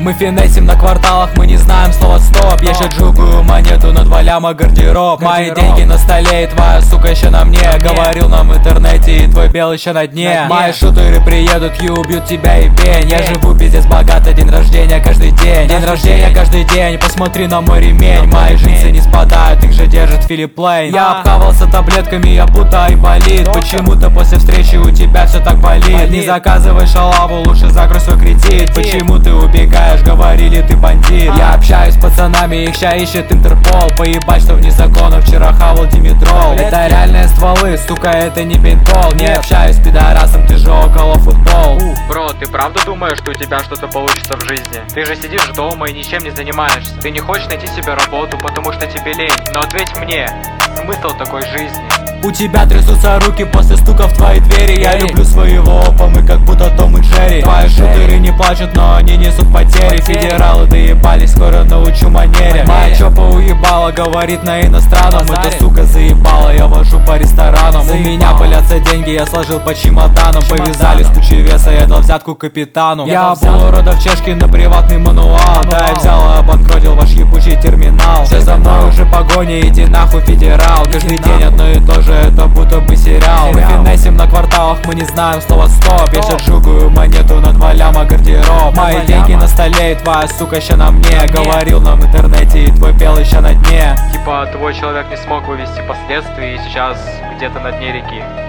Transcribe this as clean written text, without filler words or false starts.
Мы финесим на кварталах, мы не знаем слова стоп. Я ща джугаю монету на 2 ляма гардероб. Мои деньги на столе и твоя сука еще на мне. Говорил нам в интернете и твой бел еще на дне. Мои шутеры приедут и убьют тебя и бень. Я живу пиздец богато, день рождения каждый день. День рождения каждый день, посмотри на мой ремень. Мои джинсы не спадают, их же держит Филипп Лейн. Я обхавался таблетками, я будто айболит. Почему-то после встречи у тебя все так болит. Не заказывай шалаву, лучше закрой свой кредит. Почему ты убегаешь, говорили ты бандит. Я общаюсь с пацанами, их ща ищет Интерпол. Поебать, что вне закона, вчера хавал димедрол. Это реальные стволы, сука, это не пейнтбол. Не общаюсь с пидорасом, ты же около футбол. Бро, ты правда думаешь, что у тебя что-то получится в жизни? Ты же сидишь дома и ничем не занимаешься. Ты не хочешь найти себе работу, потому что тебе лень. Но ответь мне, смысл такой жизни? У тебя трясутся руки после стука в твои двери. Я люблю своего опа, мы как будто Том и Джерри. Твои шутеры не плачут, но они несут потери. Федералы доебались, скоро научу манере. Моя чопа уебала, говорит на иностранном. Эта сука заебала, я вожу по ресторанам. У меня пылятся деньги, я сложил по чемоданам. Повязали с кучей веса, я дал взятку капитану. Я обул урода в чешке на приватный мануал. Да, я взял и обанкротил ваш ебучий терминал. Все за мной уже погоня, иди нахуй, федерал. Каждый день одно и то же, это будто бы сериал. Мы финесим на кварталах, мы не знаем слова стоп. Я сейчас жугаю монету на 2 ляма гардероб. Мои деньги на столе и твоя сука ща на мне. Говорил нам в интернете и твой бел еще на дне. Типа твой человек не смог вывести последствия и сейчас где-то на дне реки.